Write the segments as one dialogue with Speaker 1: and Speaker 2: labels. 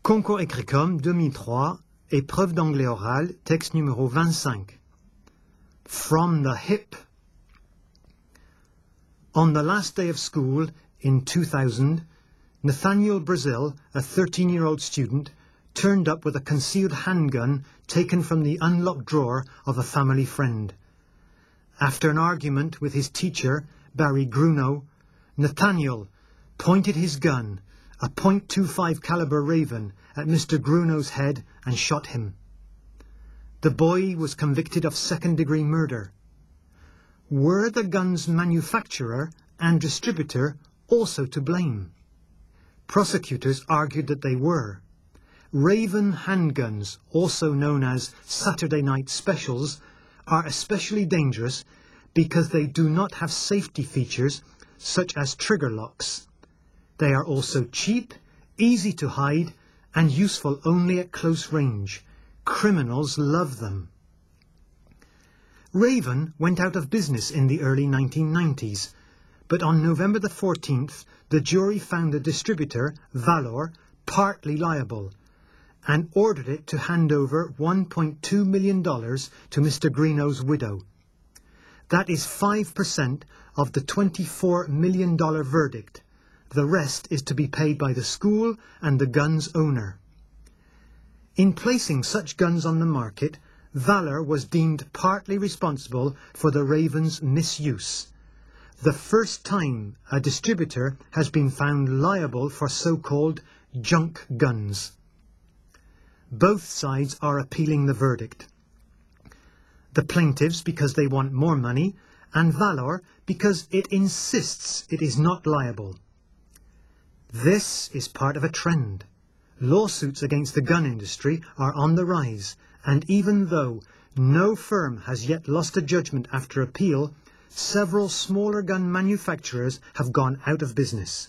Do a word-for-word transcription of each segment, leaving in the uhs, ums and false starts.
Speaker 1: Concours Écrit-Com deux mille trois, épreuve d'anglais oral, texte numéro vingt-cinq. From the hip. On the last day of school in two thousand, Nathaniel Brazil, a thirteen-year-old student, turned up with a concealed handgun taken from the unlocked drawer of a family friend. After an argument with his teacher, Barry Grunow, Nathaniel pointed his gun, a point two five caliber Raven, at Mister Grunow's head and shot him. The boy was convicted of second-degree murder. Were the gun's manufacturer and distributor also to blame? Prosecutors argued that they were. Raven handguns, also known as Saturday Night Specials, are especially dangerous because they do not have safety features such as trigger locks. They are also cheap, easy to hide, and useful only at close range. Criminals love them. Raven went out of business in the early nineteen nineties, but on November the fourteenth, the jury found the distributor, Valor, partly liable, and ordered it to hand over one point two million dollars to Mister Grunow's widow. That is five percent of the twenty-four million dollars verdict. The rest is to be paid by the school and the gun's owner. In placing such guns on the market, Valor was deemed partly responsible for the Raven's misuse. The first time a distributor has been found liable for so-called junk guns. Both sides are appealing the verdict. The plaintiffs because they want more money, and Valor because it insists it is not liable. This is part of a trend. Lawsuits against the gun industry are on the rise, and even though no firm has yet lost a judgment after appeal, several smaller gun manufacturers have gone out of business.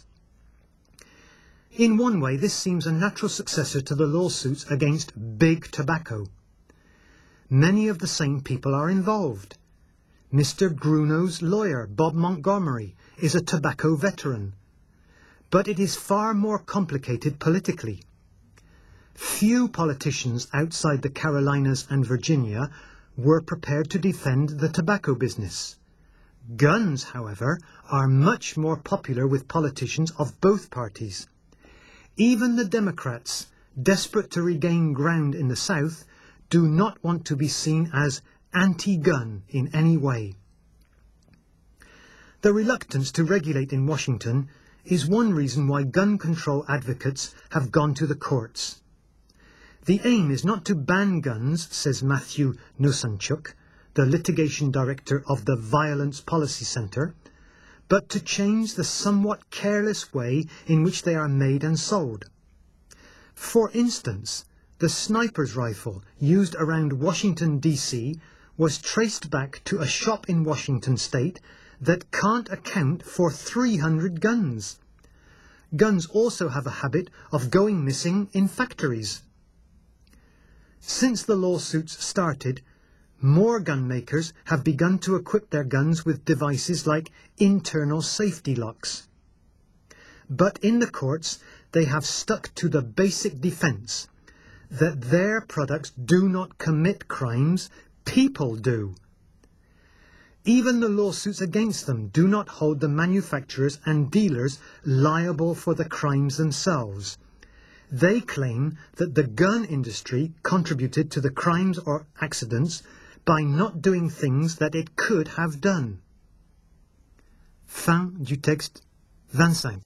Speaker 1: In one way, this seems a natural successor to the lawsuits against big tobacco. Many of the same people are involved. Mister Grunow's lawyer, Bob Montgomery, is a tobacco veteran. But it is far more complicated politically. Few politicians outside the Carolinas and Virginia were prepared to defend the tobacco business. Guns, however, are much more popular with politicians of both parties. Even the Democrats, desperate to regain ground in the South, do not want to be seen as anti-gun in any way. The reluctance to regulate in Washington is one reason why gun control advocates have gone to the courts. The aim is not to ban guns, says Matthew Nusanchuk, the litigation director of the Violence Policy Center, but to change the somewhat careless way in which they are made and sold. For instance, the sniper's rifle used around Washington, D C was traced back to a shop in Washington state that can't account for three hundred guns. Guns also have a habit of going missing in factories. Since the lawsuits started, more gun makers have begun to equip their guns with devices like internal safety locks. But in the courts, they have stuck to the basic defense that their products do not commit crimes, people do. Even the lawsuits against them do not hold the manufacturers and dealers liable for the crimes themselves. They claim that the gun industry contributed to the crimes or accidents by not doing things that it could have done. Fin du texte vingt-cinq.